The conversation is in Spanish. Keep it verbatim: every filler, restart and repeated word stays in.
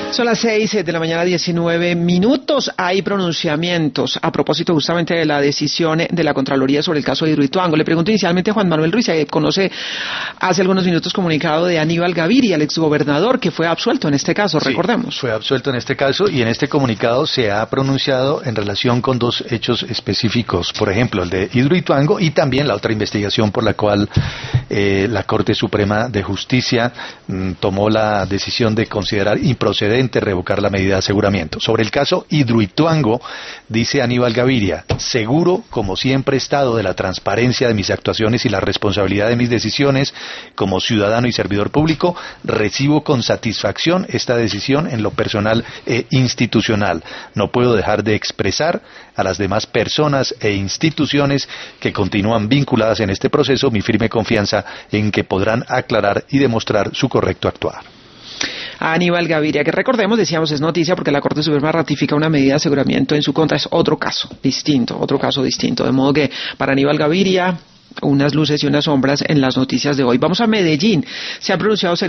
Son las seis de la mañana, diecinueve minutos. Hay pronunciamientos a propósito justamente de la decisión de la Contraloría sobre el caso de Hidroituango. Le pregunto inicialmente a Juan Manuel Ruiz, que conoce hace algunos minutos comunicado de Aníbal Gaviria, el exgobernador, que fue absuelto en este caso, sí, recordemos. Fue absuelto en este caso y en este comunicado se ha pronunciado en relación con dos hechos específicos, por ejemplo, el de Hidroituango y también la otra investigación por la cual eh, la Corte Suprema de Justicia mmm, tomó la decisión de considerar improcedente revocar la medida de aseguramiento. Sobre el caso Hidroituango, dice Aníbal Gaviria: seguro, como siempre he estado, de la transparencia de mis actuaciones y la responsabilidad de mis decisiones como ciudadano y servidor público, recibo con satisfacción esta decisión en lo personal e institucional. No puedo dejar de expresar a las demás personas e instituciones que continúan vinculadas en este proceso mi firme confianza en que podrán aclarar y demostrar su correcto actuar. A Aníbal Gaviria, que recordemos, decíamos, es noticia porque la Corte Suprema ratifica una medida de aseguramiento en su contra. Es otro caso distinto, otro caso distinto. De modo que para Aníbal Gaviria, unas luces y unas sombras en las noticias de hoy. Vamos a Medellín. Se ha pronunciado Sergio